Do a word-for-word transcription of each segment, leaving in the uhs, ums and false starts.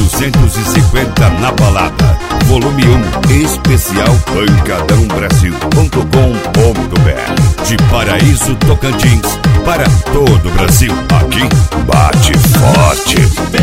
duzentos e cinquenta na balada. Volume um, especial pancadão brasil ponto com ponto br. De Paraíso, Tocantins, para todo o Brasil. Aqui, bate forte.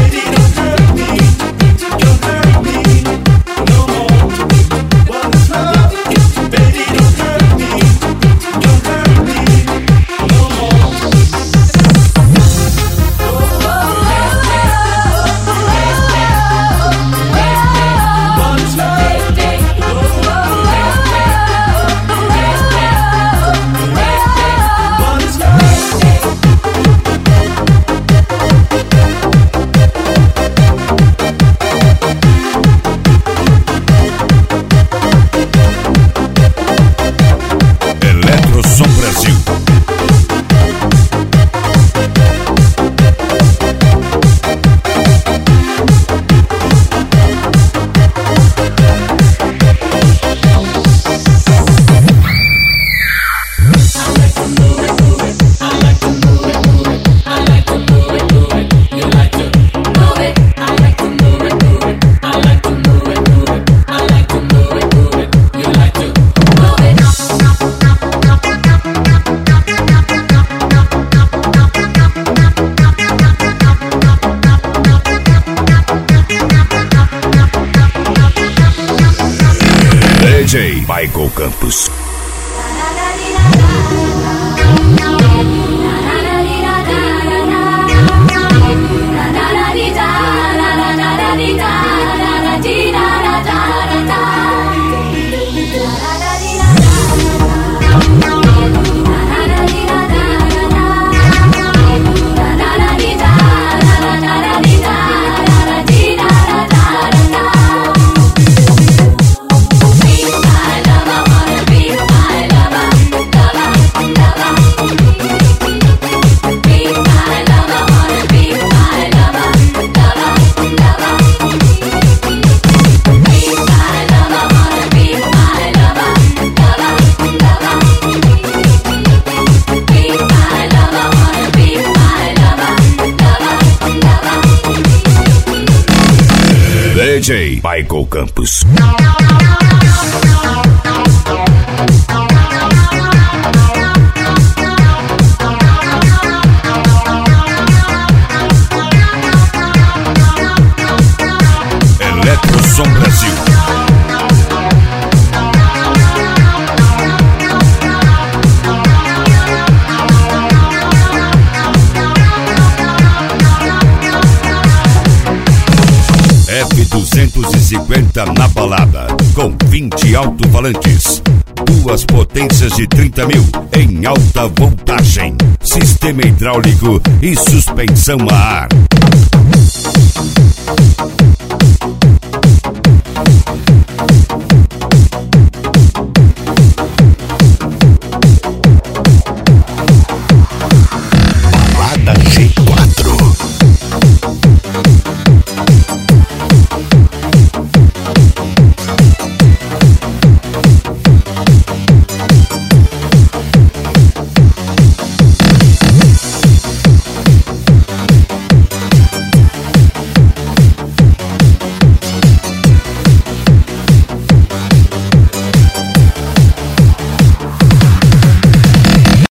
D J Michael Campos. D J Michael Campos. Eletrosom Brasil. F duzentos e cinquenta na balada, com vinte alto-falantes, duas potências de trinta mil em alta voltagem, sistema hidráulico e suspensão a ar.